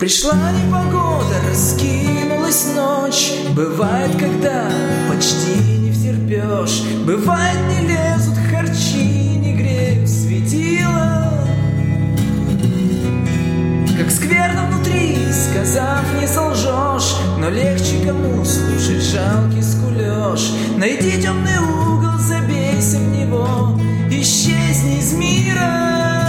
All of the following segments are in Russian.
Пришла непогода, раскинулась ночь. Бывает, когда почти не втерпешь. Бывает, не лезут харчи, не греют светила. Как скверно внутри, сказав, не солжешь. Но легче кому слушать жалкий скулёж. Найди темный угол, забейся в него, исчезни из мира.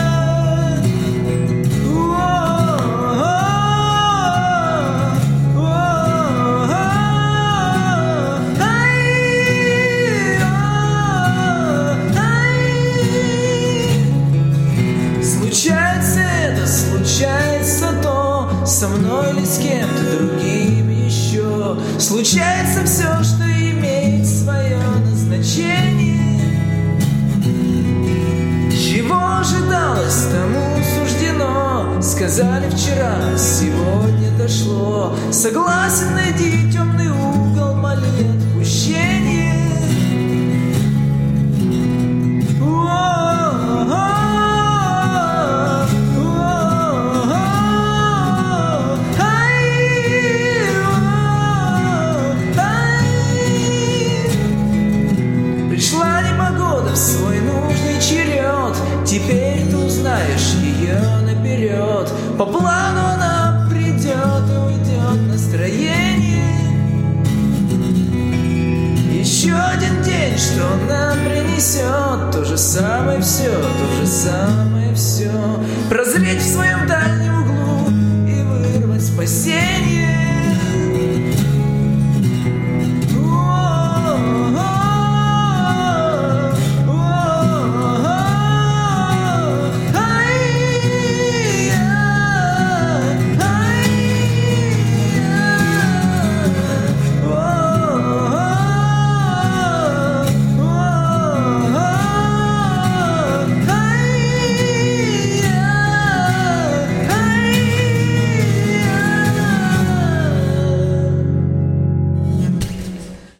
Случается это, случается то, со мной или с кем-то другим еще. Случается все, что имеет свое назначение. Чего ожидалось, тому суждено. Сказали вчера, сегодня дошло. Согласен, найди темный угол, моли отпущение. Пришла непогода в свой нужный черед. Теперь ты узнаешь ее наперед. По плану она придет и уйдет настроение. Еще один день, что нам принесет то же самое все, то же самое все. Прозреть в своем дальнем углу и вырвать спасение.